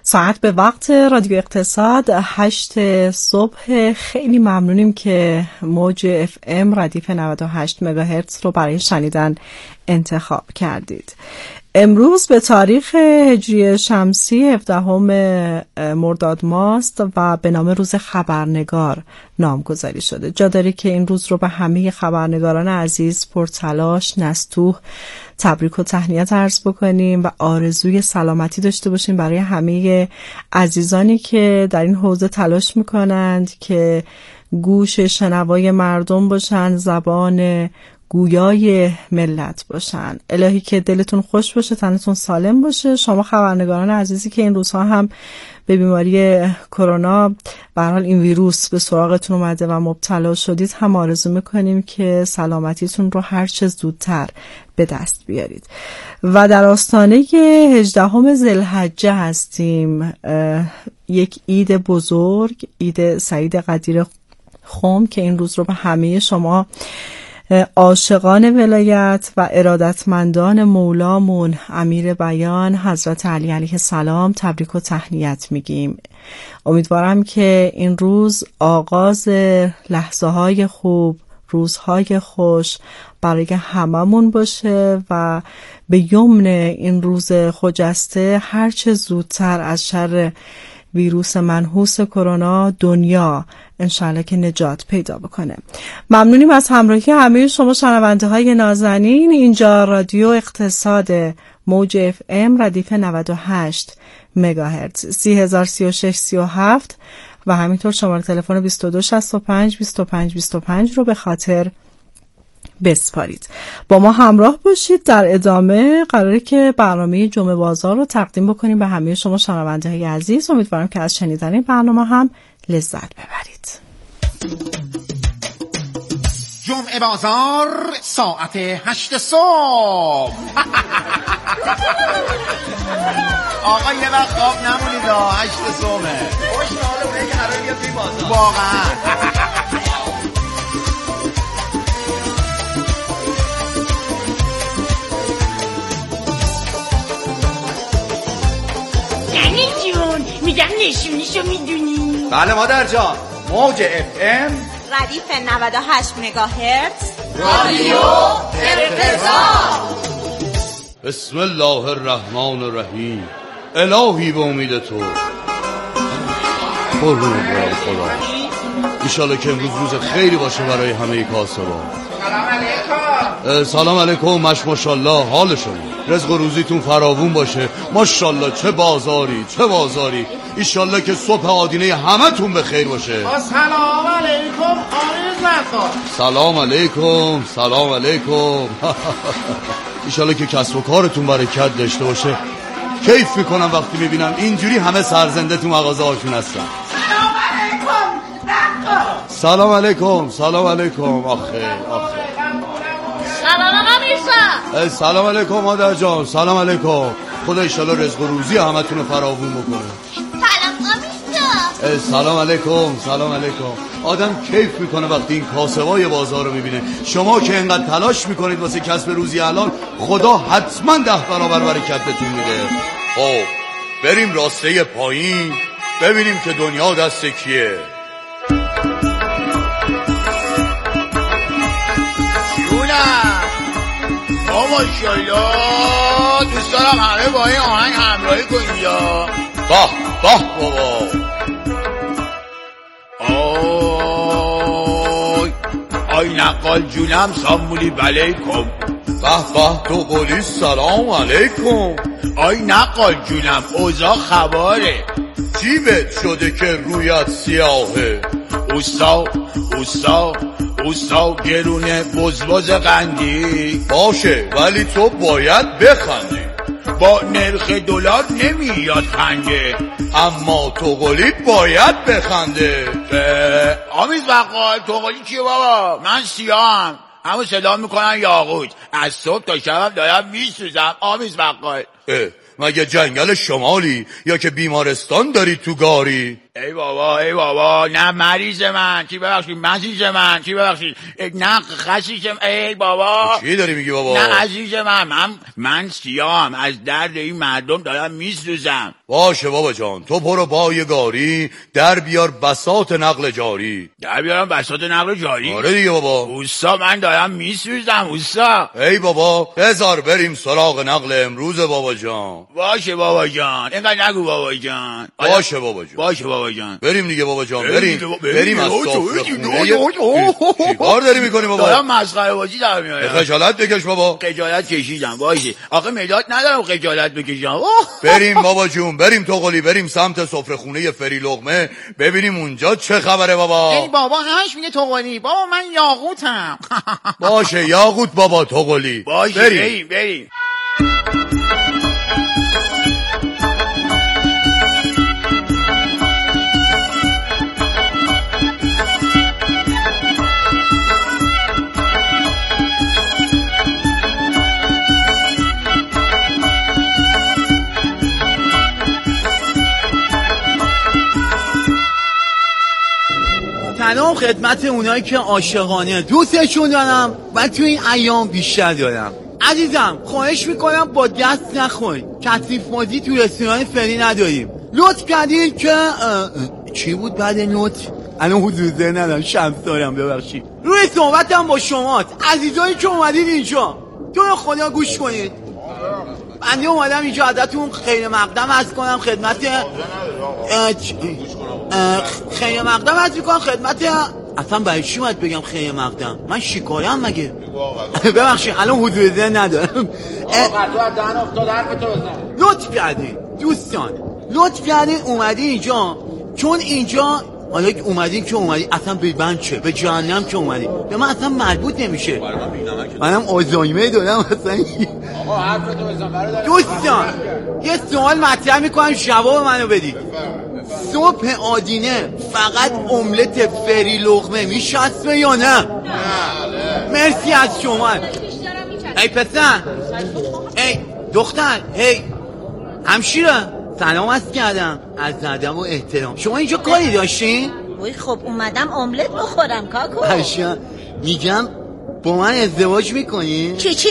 ساعت به وقت رادیو اقتصاد 8 صبح. خیلی ممنونیم که موج FM ردیف 98 مگاهرتز رو برای شنیدن انتخاب کردید. امروز به تاریخ هجری شمسی 17 مرداد ماست و به نام روز خبرنگار نامگذاری شده. جا داره که این روز رو به همه خبرنگاران عزیز پرتلاش نستوه تبریک و تهنیت عرض بکنیم و آرزوی سلامتی داشته باشیم برای همه عزیزانی که در این حوزه تلاش میکنند که گوش شنوای مردم باشن، زبان گویای ملت باشن. الهی که دلتون خوش باشه، تنتون سالم باشه. شما خبرنگاران عزیزی که این روزها هم به بیماری کرونا به هر حال این ویروس به سراغتون اومده و مبتلا شدید، هم آرزو میکنیم که سلامتیتون رو هر چه زودتر به دست بیارید. و در آستانه 18 ذوالحجه هستیم، یک عید بزرگ، عید سعید قدیر خم که این روز رو به همه شما عاشقان ولایت و ارادتمندان مولامون امیر بیان حضرت علی علیه السلام تبریک و تهنیت میگیم. امیدوارم که این روز آغاز لحظه های خوب، روزهای خوش برای هممون باشه و به یمن این روز خجسته هرچه زودتر از شر ویروس منحوس کرونا دنیا انشالله که نجات پیدا بکنه. ممنونیم از همراهی همه شما شنونده های نازنین. اینجا رادیو اقتصاد موج FM ردیف 98 مگاهرتز 303637 و همینطور شماره تلفن 2265 25 25 رو به خاطر بسپارید. با ما همراه باشید. در ادامه قراره که برنامه جمعه بازار رو تقدیم بکنیم به همه شما شنونده های عزیز. امیدوارم که از شنیدن این برنامه هم لذت ببرید. جمعه بازار ساعت 8 صبح. آقا یه وقت خواب نمونید 8 صبحه. خوشحالم بگه قرار بیاد توی بازار. واقعا میگم نشونیشو میدونی؟ بله مادر جان. موج FM ردیف 98 مگاهرتز رادیو اقتصاد. بسم الله الرحمن الرحیم. الهی به امید تو قربون برای خدا. ایشالا که امروز روز خیری باشه برای همه کاسبان. سلام علیکم. ماشاءالله حال شما، رزق و روزیتون فراوون باشه. ماشاءالله چه بازاری چه بازاری. ایشالله که صبح آدینه همه تون به خیر باشه. سلام علیکم آقای زرخان. سلام علیکم. سلام علیکم. ایشالله که کسب و کارتون برکت داشته باشه. کیف میکنم وقتی میبینم اینجوری همه سرزنده تو مغازه هاشون هستن. سلام علیکم زرخان. سلام علیکم. سلام علیکم. آخه سلام آقا میرسا. سلام علیکم مادر جان. سلام علیکم. خدا ایشالله رزق و روزی همه تون رو فراوون بکنه. سلام آقا میرسا. سلام علیکم. سلام علیکم. آدم کیف میکنه وقتی این کاسبای بازار رو میبینه. شما که اینقدر تلاش میکنید واسه کسب روزی الان، خدا حتما 10 برابر برکت بهتون میده. خب بریم راسته پایین ببینیم که دنیا دست کیه. ماشاءالله دوست دارم همه با این آهنگ همراهی کنید یا باه بابا. آی نقال جونم سامولی بلیکم. به تو قولی سلام علیکم. آی نقال جونم اوضاع خباره؟ چی بهت شده که رویت سیاهه؟ اوستا گرونه بزبز قندی. باشه ولی تو باید بخندی. با نرخ دلار نمیاد خنده، اما توقلی باید بخنده. آمیز بقال توقلی کیه بابا؟ من سیاهم، همون صدا میکنن یاقوت. از صبح تا شب دارم میسوزم آمیز بقال. مگه جنگل شمالی یا که بیمارستان داری تو گاری؟ ای بابا نه مریض من چی ببخشید مزیز من چی ببخشید نه خسیسم ای بابا چی داری میگی بابا؟ نه عزیز من سیاهم از درد این مردم دارم میسوزم. باشه بابا جان تو برو پای گاری در بیار بساط نقل جاری. در بیارم بساط نقل جاری؟ آره دیگه بابا. اوستا من دارم میسوزم اوستا. ای بابا بذار بریم سراغ نقل امروز بابا جان. باشه بابا جان اینقدر نگو بابا جان. باشه بابا جان. باشه بابا جان. بریم دیگه بابا جان بریم از سفره خونه. چیکار داری میکنی بابا؟ دارم مسخره بازی در میارم. خجالت بکش بابا. خجالت کشیدم باشه آخه مداد ندارم خجالت بکشم. بریم بابا جون بریم توقلی بریم سمت سفره خونه فری لقمه ببینیم اونجا چه خبره بابا. ای بابا همش میگه توقلی بابا من یاقوتم. باشه یاقوت بابا توقلی. باشه بریم. سلام خدمت اونایی که عاشقانه دوستشون دارم و تو این ایام بیشتر دارم. عزیزم خواهش میکنم با دست نخورید کثیف بازی تو رستوران فری نداریم. لطف کردید که چی بود بعد لطف؟ الان حضور ذهن ندارم شمس دارم ببخشید. روی صحبتم با شماست عزیزایی که اومدید اینجا تو رو خدا گوش کنید. بنده اومدم اینجا ازتون خیر مقدم عرض کنم خدمت خیر مقدم عرض میکنم خدمت اصلا برای چی باید بگم خیر مقدم؟ من شکارم مگه؟ ببخشید الان حضور ذهن ندارم. لطف کردین دوستان لطف کردین اومدی اینجا چون اینجا حالا که اومدین که اومدی اصلا به من چه به جهنم که اومدی به من اصلا مربوط نمیشه. منم آزایمه دارم اصلا. دوستان یه سوال مطرح میکنم جواب منو بدید. صبح آدینه فقط املت فری لقمه میشسته یا نه؟ مرسی از شما. ای پسر ای دختر هی همشیره سلام عرض کردم از ادب و احترام. شما اینجا کاری داشتین؟ وای خب اومدم املت بخورم کاکو. هشا میگم با من ازدواج میکنی؟ چی؟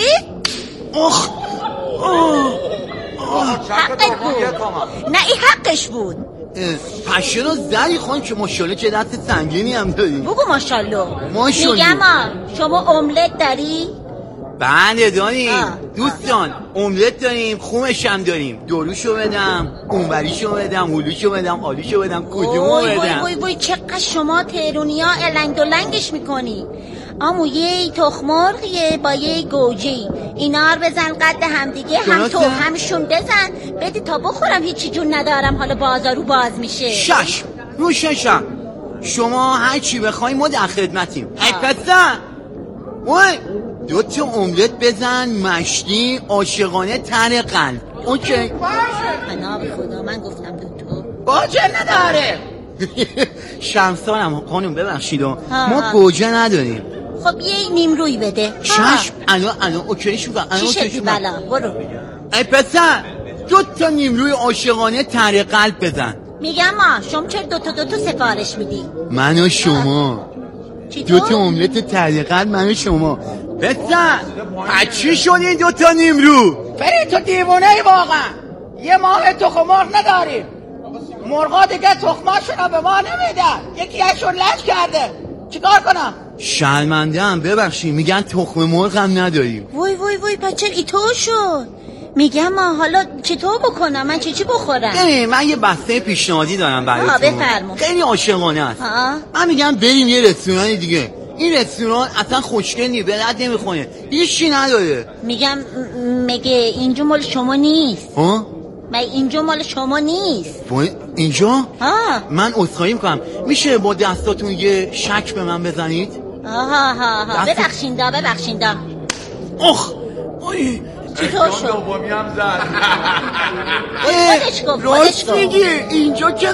حقت بود. نه این حقش بود. پشه رو زدی خون که ماشالله چه دست سنگینی هم داری. بگو ماشالله. میگم شما املت داری؟ بله داریم دوستان املت داریم خومش هم داریم. دوروشو بدم اونوریشو بدم هلوشو بدم آلیشو بدم کدومو بدم؟ وای چقدر شما تهرونی ها النگ دلنگش میکنی. امو یه تخمرغیه با یه گوجی اینا رو بزن قد هم دیگه هم تو همشون بزن بدی تا بخورم هیچی جون ندارم حالا بازارو باز میشه. شش رو ششم شما هر چی بخوای ما در خدمتیم. ای پسر وای 2 تا املت بزن مشتی عاشقانه تن قلب. اوکی پناه به خدا من گفتم 2 تا باجه نداره. شمسانم خانم ببخشید ما گوجه نداریم. خب یه نیمروی بده. چشم الان اوکی شو چی شدی بلا برو. ای پسر 2 تا نیمروی عاشقانه تر قلب بزن. میگم شما چرا 2 تا سفارش میدی؟ من و شما 2 تا املت تر قلب من و شما. پسر چی شد این 2 تا نیمرو؟ فری تو دیوونه ای واقعا. یه ماه تخم مرغ نداریم مرغا دیگه تخماشون رو به ما نمیدن یکی ازشون لج کرده چیکار کنم؟ شرمنده‌ام ببخشید میگن تخم مرغ هم نداریم. وای بچه اینطور شد. میگم حالا چطور بکنم من چی بخورم؟ من یه بسته پیشنهادی دارم براتون. بفرمون. خیلی عاشقانه است. من میگم بریم یه رستوران دیگه. این رستوران اصلا خوشگل نیست به درد نمیخونه هیچی نداره. میگم مگه اینجا مال شما نیست؟ من اینجا مال شما نیست. اینجا؟ من عذرخواهی میکنم میشه با دستاتون یه شک به من بزنید؟ ببخشین دا چطور شد؟ دومی هم زد. خودش گفت اینجا که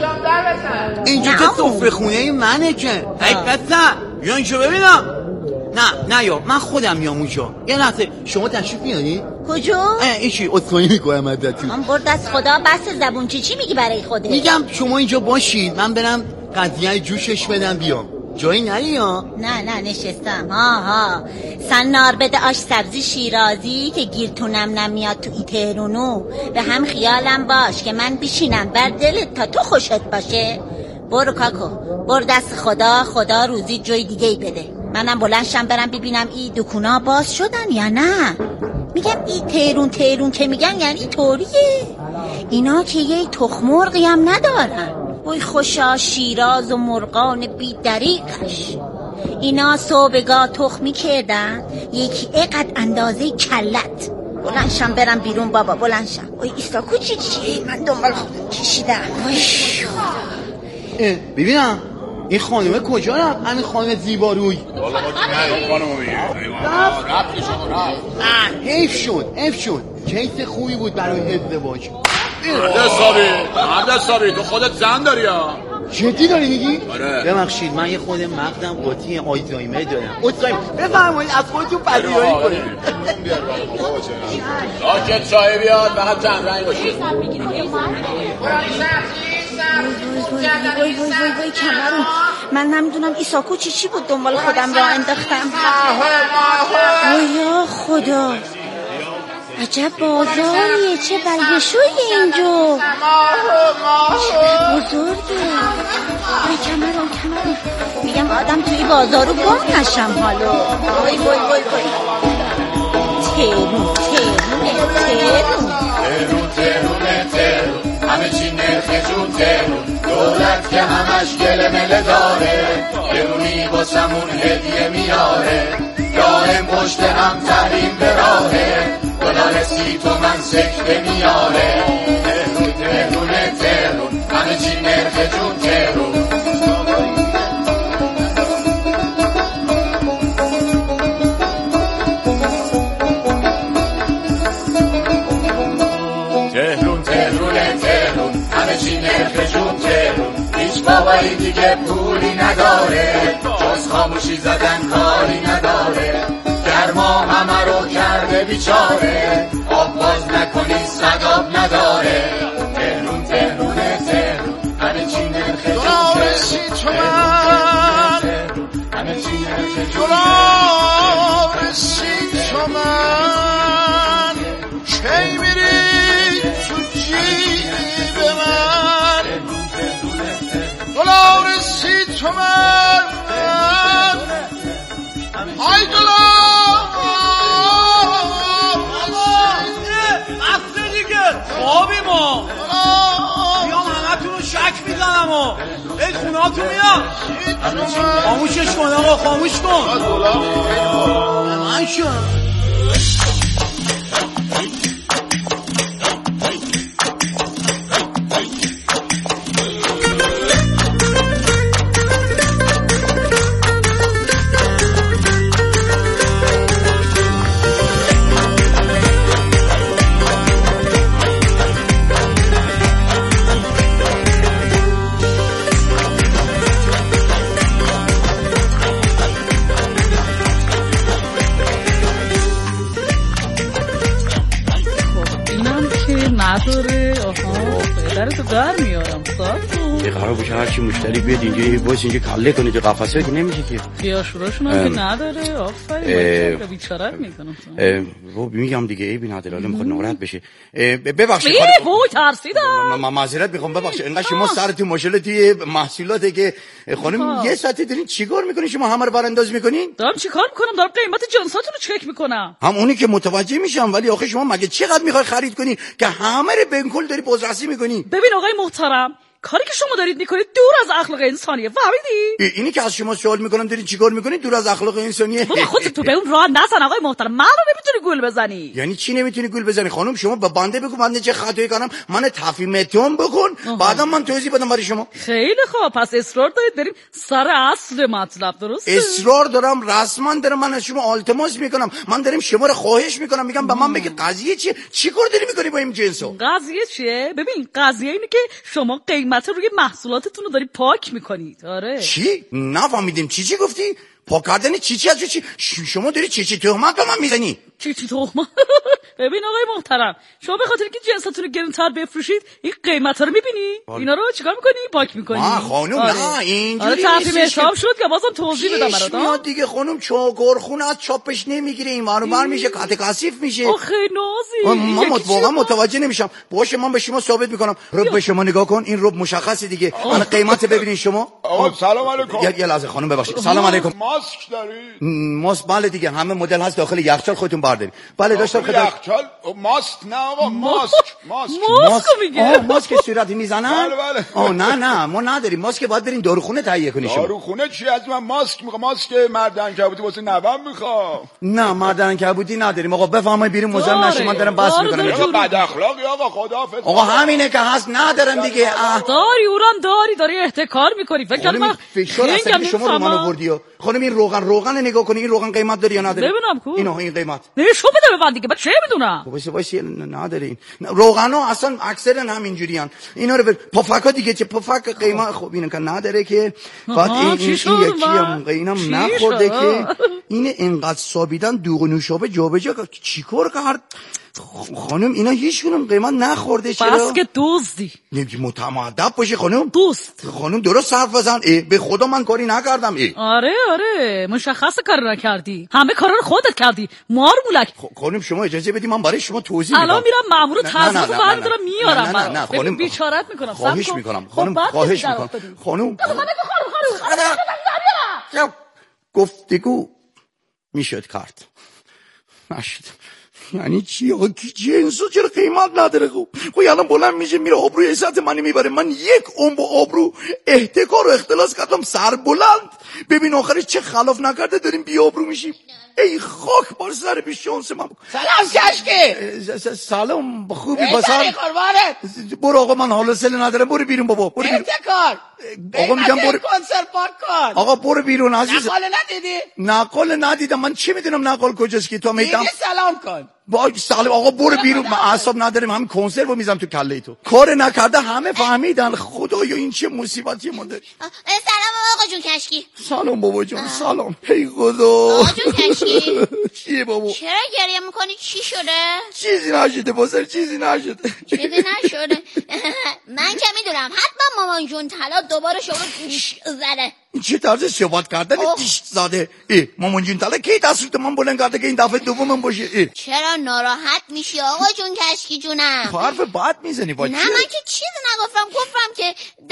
اینجا که سفره خونه منه که. ای پسر یا اینجا ببینم نه یا من خودم میام اونجا. یه لحظه شما تشریف میاری؟ کجا؟ ایشی اصفایی میکنم ازتون. من برد از خدا بس زبون چی میگی برای خودت؟ میگم شما اینجا باشید من برم قضیه جوشش بدم بیام. جایی نری ها؟ نه نشستم. ها سنار بده آش سبزی شیرازی که گیرتونم نمیاد تو ای تهرونو. به هم خیالم باش که من بشینم بر دلت تا تو خوشت باشه. برو کاکو برو دست خدا روزی جای دیگه ای بده. منم بلندشم برم ببینم ای دکونا باز شدن یا نه. میگم ای تهرون که میگن یعنی طوریه. اینا که یه تخمرغی هم ندارن. وای خوشا شیراز و مرغان بی دریقش. اینا صبحگاه تخمی کردن یکی اقد اندازه کلت. بلندشم برم بیرون بابا بلندشم. وای ایستاکو چی من دنبال خودم کشیدم. وای ببینم این خانومه کجا رفت؟ همین خانم زیباروی. والا ما که نه خانومو میگیم. حیف شد کیس خوبی بود برای ازدواج. مرد حسابی تو خودت زن داری ها؟ جدی داری میگی؟ آره. ببخشید من یه خود مغزم قاطی آلزایمر دارم. بفرمایید از خودتون پذیرایی کنید. راکت چای بیاد فقط چند رنگ باشه. وای کمرم. من نمیدونم ایساکو چی بود دنبال خودم را انداختم. وای خدا عجب بازاریه. چه بلگشویی اینجا. چه بزرگه. وای کمرم میگم آدم توی بازارو گم نشم حالا. وای تهرون همه چی نرخ جون تهرون. دولت که همش گل مله داره. تهرونی واسمون هدیه میاره. دائم پشت هم تحریم به راهه. دلار 30 تومن سکته میاره. تهرون همه چی نرخ جون تهرون. تهرون همه چی نرخ جون تهرون. هیچ بابایی دیگه پولی نداره. جز خاموشی زدن کاری نداره. گرما همه رو کرده بیچاره. آب باز نکنی صداب نداره. تهرون همه چی نرخ جون تهرون. همه چی نرخ جون تهرون. کی میری تو جیب من دلار 30 تومن. ای دلار اصله دیگه خوابی ما بیام همه تون رو شک میزنم و ای خوناتون میام. خاموشش کن آقا خاموش کن. من شد در میارم صاف قرار باشه هرچی مشتری بیاد اینجا باید اینجا کله کنه تو قفسه که نمیشه که خیاشوراشون هم که نداره. آفرین بیچارت میکنم. میگم دیگه ای بین عدلاله میخواد ناراحت بشه. ببخشید وای ترسیدم. من معذرت میخوام ببخشید انقدر شما سرتون ماشالله محصولاته که خانم یه ساعته دارین چیکار میکنین شما همه رو برانداز میکنین؟ دارم چیکار میکنم؟ دارم قیمت جنساتون رو چک میکنم. هم اونی که متوجه میشم ولی آخه شما مگه چقدر میخوای خرید کنی که همه رو بنکل داری بازرسی میکنی؟ ببین آقای محترم کاری که شما دارید میکنید دور از اخلاق انسانیه. فهمیدی؟ اینی که از شما سوال میکنم دارید چیکار میکنید دور از اخلاق انسانیه؟ بابا خودت تو به اون راه نزن آقای محترم. منو نمیتونی گول بزنی. یعنی چی نمیتونی گول بزنی خانم؟ شما به بنده بگو من چه خطایی کردم من تفهیمتون بکن بعدا من توضیح بدم برای شما. خیلی خوب پس اصرار دارید بریم سر اصل مطلب. درسته؟ اصرار دارم رسما دارم من از شما التماس میکنم. من دارم شما رو خواهش میکنم میگم به من بگید قضیه چیه؟ چیکار داری میکنی با این جنسا؟ قضیه چیه؟ ببین قضیه اینه که شما قیمت روی محصولاتتون رو داری پاک میکنید. آره چی؟ نفهمیدیم چی گفتی؟ پاک کردن چی از چی؟ شما داری چی تهمت به من میزنی؟ چی تهمت؟ ببین آقای محترم، شما به خاطر اینکه جنساتون رو گرونتر بفروشید این قیمتا رو میبینی؟ اینا رو چیکار میکنی؟ پاک میکنی؟ خانم نه اینجوری تحریم حساب شد که بازم توضیح بدم برات. میاد دیگه خانم، چاگرخونه از چاپش نمیگیره، این بر میشه قطع کثیف میشه. آخه نازی من واقعا متوجه نمیشم. باشه من به شما ثابت میکنم. رب به شما نگاه کن، این رب مشخصه دیگه. من قیمت ببینین شما. سلام علیکم. یه لحظه خانم ببخشید. سلام علیکم. ماسک داری؟ ماسک بله دیگه، همه مدل هست داخل یخچال خودتون بردارید. بله داشتم خدمت. یخچال ماسک نه آقا، ماسک میگه. ماسک صورتی میزنن؟ بله. نه ما نداریم. ماسک باید برین داروخونه تهیه کنی شما. داروخونه چی؟ از من ماسک میخوام، ماسک مرد عنکبوتی واسه نوام میخوام. نه مرد عنکبوتی نداریم آقا، بفرمایید بیرون مزاحم نشید، من دارم بحث میکنم. آقا بد اخلاقی آقا، خداحافظ. آقا همینه که هست، ندارم دیگه. داری اوران داری احتکار میکنی. فکر کردم فشار اصلی شما رو من آوردی. خانم این روغن نگاه کنی، این روغن قیمت داره یا نداره؟ ببینم کو این قیمت نشون بده به من دیگه، من چه میدونم. وایسی نداره. روغنا اصلا اکثرا همینجوریان. اینا رو پفکا دیگه، چه پفک قیمت خب اینا که نداره که. بعد این یکی هم اینم نخورده که این انقدر سابیدن دوغ و نوشابه جابجا چیکار کرد خانم؟ اینا هیچکدوم قیمت نخورده. چرا؟ بس که دزدی. متمدب باشه خانم. دوست خانم درست حرف بزن. به خدا من کاری نکردم. آره مشخصه کار نکردی، همه کارا رو خودت کردی مار مولک. خانم شما اجازه بدید من برای شما توضیح میدم. الان میرم مامور تازه رو برمی‌دارم میارم. نه خانم بیچارت میکنم. خواهش میکنم خانم، خواهش میکنم خانم. گفتگو میشد کرد، نشد. یعنی چی آقا؟ کی جنسو چرا قیمت نداره؟ خب الان بلند میشه میره آبروی عزت منو میبره. من یک عمر با آبرو احتکار و اختلاس کردم سر بلند. ببین آخرش چه خلاف نکرده داریم بی آبرو میشیم. ای خاک بر سر بی شانس من. سلام کشکی. سلام خوبی بسر قربانت. برو آقا، من حال سل ندارم. برو بیرون بابا، برو بیرون. احتکار آقا میگم برو کنسر پاک کن. آقا برو بیرون عزیز. نقال ندیدی؟ نقال ندیدم. من چی میدونم نقال کجاست که تو میدم. سلام کن. با سلام آقا برو بیرون. من اعصاب ندارم، همین کنسرو میذارم تو کله تو. کار نکرده همه فهمیدن. خدایا این چه مصیبتی ما داریم. سلام آقا جون کشکی. سلام بابا جان. سلام. هی خدا. آقا جون کشکی. چیه بابا؟ چرا گریه میکنی؟ چی شده؟ چیزی نشده بازر، چیزی نشده. چیزی نشده. من که میدونم حتما مامان جون طلا دوباره شما دیش زده. این چه طرز صحبت کردن دیش زده؟ مامان جون طلا کی دست من بلند کرده که این دفعه دومم باشه؟ چرا ناراحت میشی آقا جون کشکی جونم؟ حرف بد میزنی با چی؟ نه من که چیزی نگفتم، گفتم که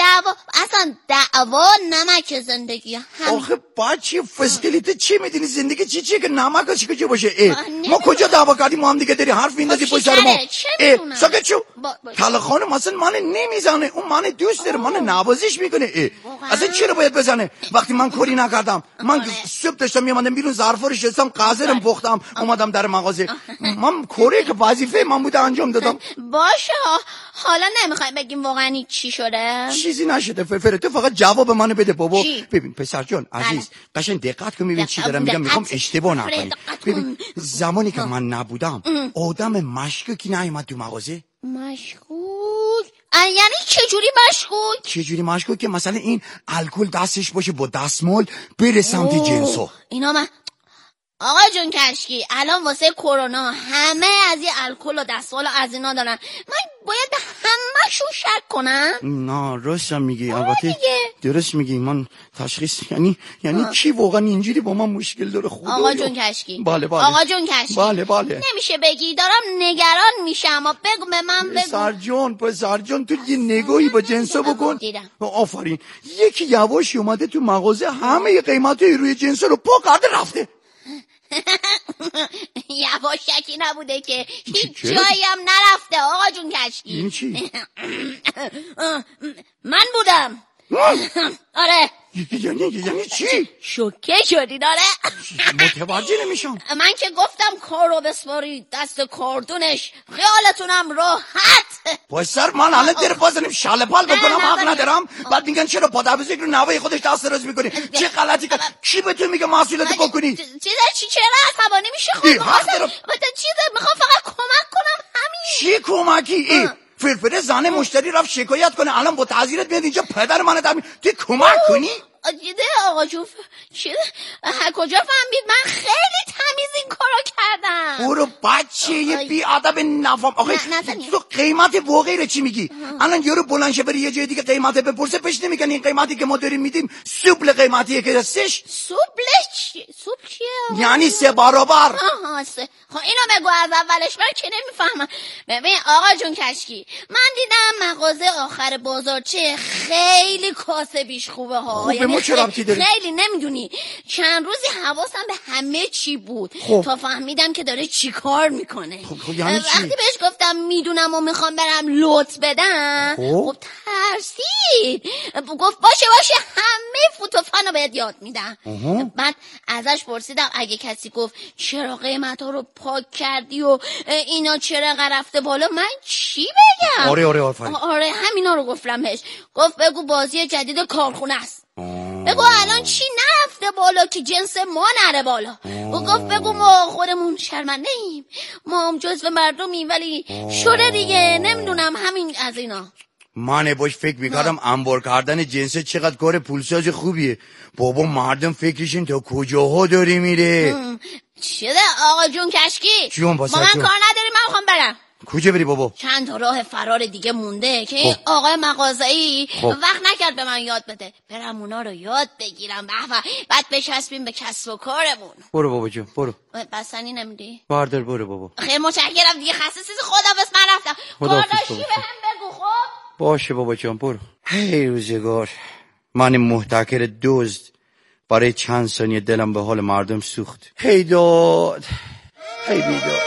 دعوا نمک زندگی. آخه بچی فسکلیت چی میدونی؟ زندگی چیه که نمک چی که باشه؟ ما کجا دعوا کردیم ما هم دیگه داری حرف میندازی پشت سر ما؟ ساکت شو. طلا خانم اصلا من نمیزنه، اون من دوست داره، من نوازش میکنه. اصلا چرا باید بزنه وقتی من کاری نکردم؟ من صبح داشتم میامدم بیرون ظرفا رو شستم، قازرم پختم، اومدم در مغازه. من کاری که وظیفه من بوده انجام دادم. باشه حالا نمیخوای بگیم واقعا چی شده؟ چیزی نشده فرفره، تو فقط جواب منو بده بابا. ببین پسر جان عزیز قشنگ دقت کن ببین چی دارم میگم، میخوام اشتباه نکنی. ببین زمانی که من نبودم آدم مشکوکی نیومد تو مغازه. مشکوک؟ یعنی چجوری مشکوک؟ چجوری مشکوک؟ که مثلا این الکل دستش باشه با دستمال بره سمت جنسو. اینا من آقا جون کشکی الان واسه کرونا همه از این الکل و دستمال و از اینا دارن، من باید به همه‌شون شک کنم؟ نه راستم میگی، البته درست میگی. من تشخیص یعنی کی واقعا اینجوری با من مشکل داره؟ خدا آقا جون کشکی. بله آقا جون کشکی. بله نمیشه بگی، دارم نگران میشم. بگو به من بگو. پسر جان تو یه نگاهی با جنسا بکن. آفرین. یکی یواشی اومده تو مغازه همه قیمتای روی جنسا رو پا کرده رفته. یواشکی نبوده که هیچ جایی هم نرفته آقا جون کشکی. این چی؟ من بودم. آره. یعنی چی؟ شوکه شدی داره؟ متوجه نمیشم. من که گفتم کار رو بسپاری دست کاردونش، خیالتونم راحت. پسر من الان در بازنیم شله پال بکنم حق ندارم؟ بعد میگن چرا پادابزی رو نوای خودش دست راز میکنی؟ چه غلطی که کی به تو میگه مسئولیت بکنی؟ چرا عصبانی میشه؟ خب حق دارم. میخوام فقط کمک کنم همین. چی کمکی؟ فرفره زنه مشتری رفت شکایت کنه، الان با تعزیرت میاد اینجا پدر منو تو کمک کنی؟ دیده آقا جون چیه؟ کجا فهمید من خیلی تمیز این کارو کردم؟ برو بچه یه بیادب نفهم. آخه تو قیمت واقعی رو چی میگی؟ الان یارو بلند شه بری یه جای دیگه قیمت بپرسه پیش نمیگن این قیمتی که ما داریم میدیم سوبل قیمتیه که دستش. سوبل چیه؟ سوبل چیه؟ یعنی 3 برابر. آها خب اینو بگو از اولش، من که نمیفهمم. ببین آقا جون کشکی، من دیدم مغازه آخر بازار چه خیلی کاسه بیش خوبه ها. خوبه ما چه ربطی داریم؟ خیلی نمیدونی چند روزی حواسم به همه چی بود تا فهمیدم که داره چی کار میکنه. خب یعنی چی؟ وقتی بهش گفتم میدونم و میخوام برم لوت بدم خب ترسید، گفت باشه همه فوتوفانو بهت یاد میدم. بعد ازش پرسیدم اگه کسی گفت چرا قیمت ها رو پاک کردی و اینا چرا رفته بالا من چی بگم؟ آره همینا رو گفتم بهش. گفت بگو بازی جدید کارخونه است. بگو الان چی نرفته بالا که جنس ما نره بالا. گفت بگو ما خودمون شرمنده ایم، ما هم جزو مردمیم ولی شده دیگه، نمیدونم همین از اینا. من باش فکر میکردم انبار کردن جنس چقدر کار پولساز خوبیه. بابا مردم فکرشون تا کجاها داری میره. چیه آقا جون کشکی؟ با من کار نداری، من میخوام برم. کجا بری بابا؟ چند تا راه فرار دیگه مونده که این آقای مغازه‌ای وقت نکرد به من یاد بده. برم اونا رو یاد بگیرم بعد بچسبیم به کسب و کارمون. برو بابا جون برو. بسنی نمیدی؟ باردار برو بابا. خیلی متشکرم دیگه، خسته چیز خداحافظ، من رفتم. کارداشی به هم بگو خب. باشه بابا جون برو. هی روزگار، من محتکر دزد برای چند ثانیه دلم به حال مردم سوخت. هی داد هی بیداد.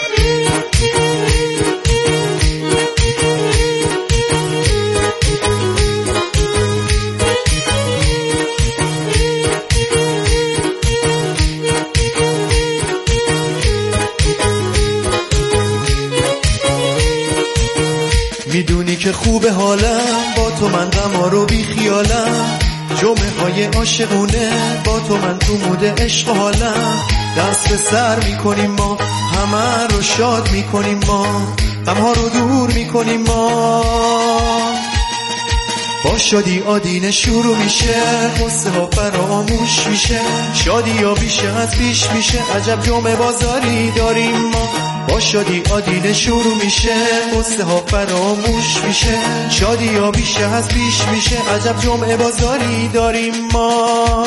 میدونی که خوبه حالم با تو، من غما رو بی خیالم، جمعه های عاشقونه با تو، من تو مود عشق حالم. دست به سر میکنیم ما، همه رو شاد میکنیم ما، غمها رو دور میکنیم ما. با شادی آدینه شروع میشه، قصه ها فراموش میشه، شادی ها بیشه از پیش میشه، عجب جمعه بازاری داریم ما. با شادی آدینه شروع میشه، قصه ها فراموش میشه، شادی ها بیشه از پیش میشه، عجب جمعه بازاری داریم ما.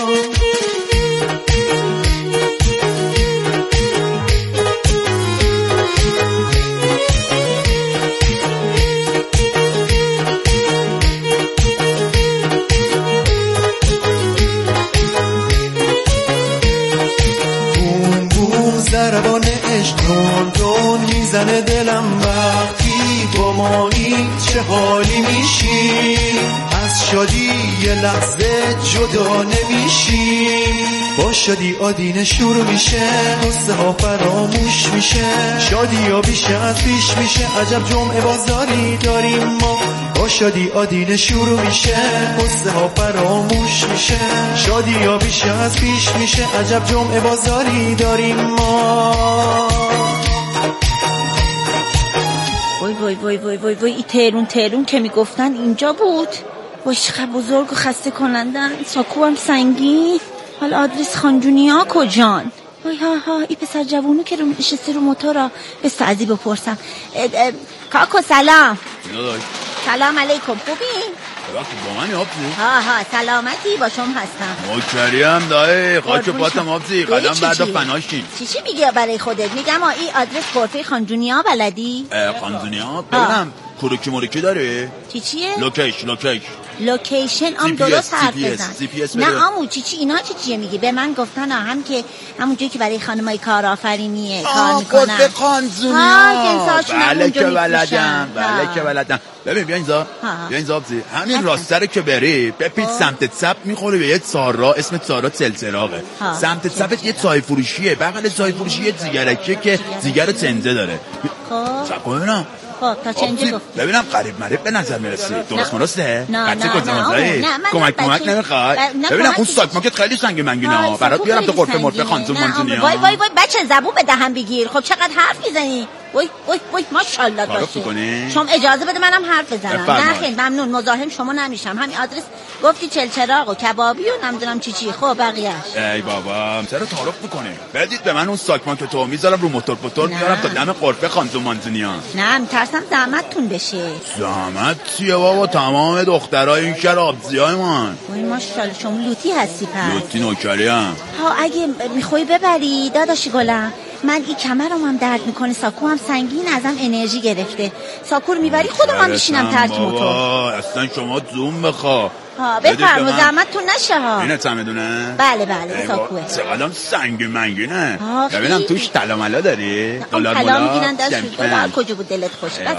ضربان عشق دون میزنه دلم وقتی با مایی، چه حالی میشی از شادی یه لحظه جدا نمیشی. با شادی آدینه شروع میشه، قصه ها فراموش میشه، شادی ها بیشه از پیش میشه، عجب جمعه بازاری داریم ما. با شادی آدینه شروع میشه، قصه ها فراموش میشه، شادی ها بیشه از پیش میشه، عجب جمعه بازاری داریم ما. وای وای وای وای وای وای، این تهرون که میگفتن اینجا بود. وای چقدر بزرگ و خسته کنندن، ساکوام سنگین. حالا آدرس خانجونیا کجان؟ وای ها این پسر جوونو که رو نشسته رو موتورا، بس ازی بپرسم. کاکو سلام. سلام علیکم، خوبی؟ وقتی با منی آبزی؟ ها سلامتی، با شما هستم. مکریم دایی، خاک پاتم آبزی، قدم بعدا فناشین. چی میگه برای خودت؟ میگم این آدرس پورته خانجونیا بلدی؟ خانجونیا؟ ببینم کروکی مرکی داره؟ چیه؟ لوکیشن درست حرف بزن. نه آمو چی اینا چیه میگی؟ به من گفتن هم که همونجایی که برای خانمای کارآفرینیه کار میکنن. قطب خانجونیا. بله که بلدم. ببین بیا اینجا آبزی، همین راستره که بری بپیچ سمت چپ میخوری به یه سارا، اسم سارا چلچراغه. سمت چپت یه چای فروشیه، بغل چای فروشی یه جیگرکیه که جیگر چنجه داره. خب ببینم تا چنجه گفت. ببینم قریب به نظر میرسه. درسته؟ قطعی کجا کمک نمیخواد. ببینم اون ساکماکت خیلی سنگ منگینا، برات بیارم تو قرفه مرفه خانجون مانجونیا. وای بچه زبون به دهن بگیر. خب چقدر حرف میزنی؟ وای ماشاءالله باشه. شما اجازه بده منم حرف بزنم. نه خیلی ممنون، مزاحم شما نمیشم. همین آدرس گفتی چلچراغ و کبابی و نمیدونم چی. خب بقیه‌اش ای بابا چرا تعارف میکنه؟ بدید به من اون ساکمان که تو میذارم رو موتور میارم تا دم قرفه خانزون مانزونیا. نه میترسم زحمتتون بشه. زحمت چیه بابا؟ تمام دخترای این شهر آبزیای من. وای ماشاءالله شما لوتی هستی پس. لوتی نوکریم. ها اگه میخوای ببری داداشی گلم، من این کمرم هم درد میکنه، ساکو هم سنگین، ازم انرژی گرفته. ساکو رو میبری خودم هم میشینم ترک موتور. اصلا شما زوم بخوا. بفرما زحمتتون نشه ها. اینه چمدونه؟ بله ساکوه. چقدرم سنگ منگینه. ببینم توش طلا ملا داری؟ دلار طلا میگیرن دست دلار کجا بود دلت خوش بس.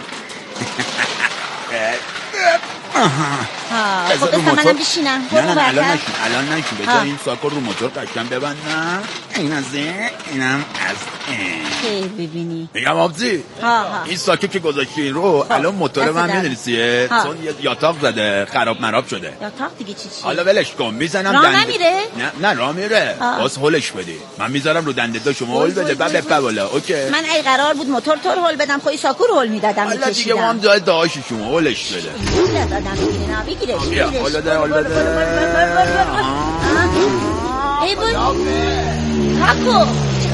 خب بسا منم بشینم. نه الان نشین به جای این ساکو رو موتور قشنگ ببندم. این از اینم از خیلی ببینی میگم آبزی این ساکو که گذاشتی رو الان موتور من میدونی چیه؟ چون یاتاق زده خراب مراب شده. یاتاق دیگه چی؟ حالا ولش کن میزنم راه نمیره؟ نه راه میره. باز هولش بدی. من میذارم رو دنده دو شما هول بده بعد بپا بالا. اوکی من ای قرار بود موتور تو رو هول بدم خودی ساکو رو هول میدادم. حالا دیگه ما هم جای داعش شما هولش بده. بگیرش ای بود حقو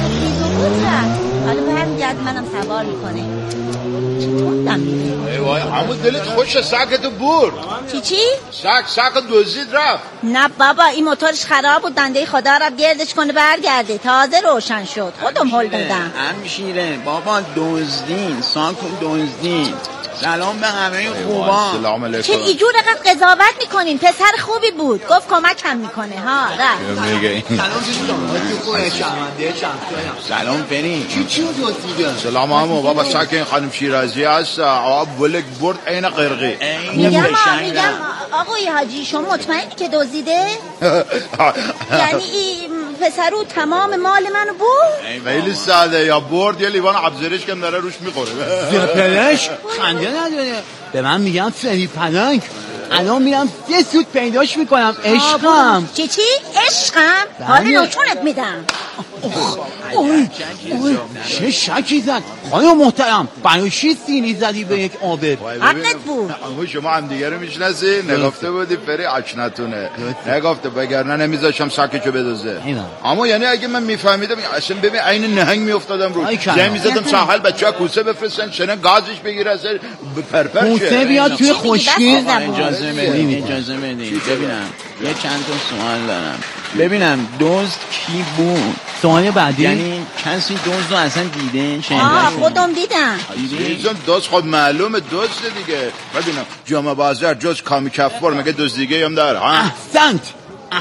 حالا برمیگرد منم سوار میکنه. چطور میره؟ ای وای همون دلت خوشه ساکتو برد. چی؟ ساک دوزید رفت. نه بابا این موتورش خراب بود، دنده خدا رب گردش کنه برگرده. تازه روشن شد خودم هول دادم. همشیره بابا دزدین ساکو دزدین. سلام به همه خوبان. سلام علیکم. چه اینجور قد قضاوت میکنین؟ پسر خوبی بود گفت کمکم میکنه ها. سلام فری. چی دزدیده؟ سلام عمو بابا ساکن خانم شیرازی هست. آب ولک برد عین قرقی. میگم آقای حاجی شما مطمئنی که دزدیده؟ یعنی این پسرو تمام مال منو برد؟ خیلی ساده یا برد یا لیوان ابزارش که داره روش میخوره. زپلش خنده نداره. به من میگم فری پلنگ. الان میرم یه سود پیداش میکنم. عشقم. چی؟ عشقم؟ حالا نوچونت میدم. چه شکی زد خانم محترم. برای چی سینی زدی به یک عابد؟ حقت بود. شما هم دیگه رو میشناسی؟ نگفته بودی فری آشناتونه. نگفته وگرنه نمیذاشم ساکشو بدوزه. اما یعنی اگه من میفهمیدم اصلا ببین عین نهنگ میافتادم رو. زمین میزدم ساحل بچه‌ها کوسه بفرستن شنه گازش بگیره اصلا پرپر شه. کوسه بیاد توی خشکی. اجازه بدین ببینم یه چند تا سوال دارم. ببینم دزد کی بود؟ سوال بعدی یعنی کسی دزد رو اصلا دیده؟ خودم دیدم. دزد خود معلومه دزد دیگه. ببینم جامعه بازار جز کامی کفار مگه دزد دیگه هم داره؟ احسنت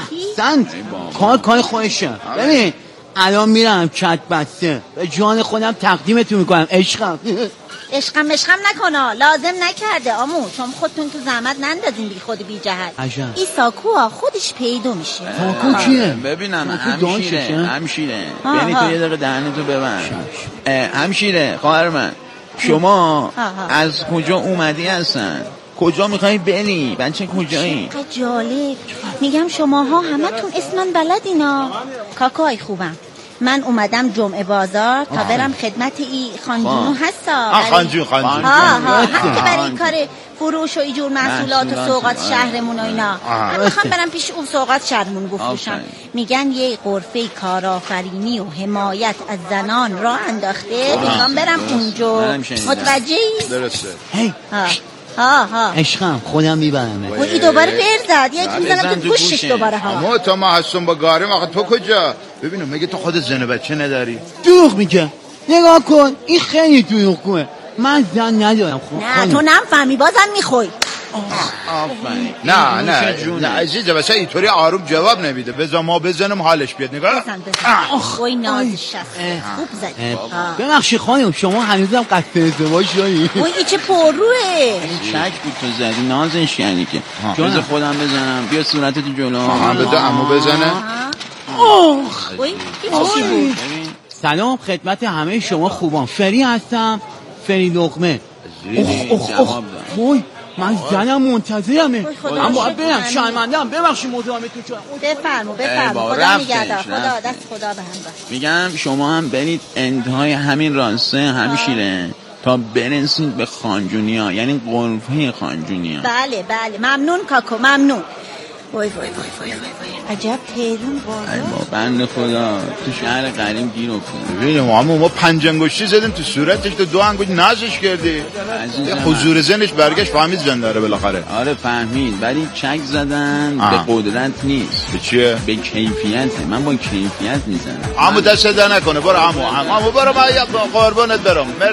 کار خودشه. ببین الان میرم کت بسته به جان خودم تقدیمتون میکنم. عشقم نکنه لازم نکرده آمو. شما خودتون تو زحمت نندازین بی خود بی جهت. این ساکو خودش پیدا میشه. ساکو کیه؟ ببینم همشیره یعنی تو یه دقیقه دهنتو ببند. همشیره خواهر من شما از کجا اومدی هستن؟ کجا میخوایی بری؟ بچه کجایی؟ چقدر جالب. میگم شماها همتون اسم من بلدینا. کاکای خوبم. من اومدم جمعه بازار تا برم خدمت ای خانجونو هستا. خانجون هم که برای کار فروش و ایجور محصولات و سوغات شهرمون و اینا. من میخوام برم پیش اون سوغات شهرمون بفروشم. میگن یه غرفه کارآفرینی و حمایت از زنان راه انداخته. میخوام برم اونجا. متوجهی؟ درسته. عشقم خودم میبرمه. و این دوباره برزد یک میزنم تو گوشش دوباره. اما تا ما هستم با گارم آخه تو کجا؟ ببینم مگه تو خودت زن بچه نداری؟ دروغ میگه. نگاه کن این خیلی دروغگوه. من زن ندارم. نه تو نفهمی بازم میخوای. نه عزیزه واسه اینطوری آروم جواب نمیده. بذار ما بزنم حالش بیاد. نگاه وای نازش هست. خوب زدی. ببخشید خانم شما هنوزم قصد ازدواج داری؟ وای این چه پرروه. این شک بود تو زدی نازش یعنی که بذار خودم بزنم. بیا صورتت جلو. بده عمو بزنه. وای این چی بود؟ سلام خدمت همه شما خوبان. فری هستم. فری لقمه. وای من زنم منتظرمه. من باید برم، شرمنده‌ام، ببخشید مزاحمتون شدم. بفرمو خدا نگهدار. خدا دست خدا به هم باشه. میگم شما هم برید انتهای همین راسته همشیره تا برسید به خانجونیا، یعنی قرفه خانجونیا. بله ممنون کاکو، ممنون. وای عجب تهرون بابا بند خدا تو شهر قریم گیر افتاد. ببین ما 5 انگشتی زدیم تو صورتش، تو 2 انگشت نازش کردی. حضور ذهنش برگشت فهمید زنده رو بالاخره. آره فهمید، ولی چک زدن به قدرت نیست. به چیه؟ به کیفیته. من با کیفیت میزنم. عمو دست نکنه، برو عمو برو، من قربونت برم.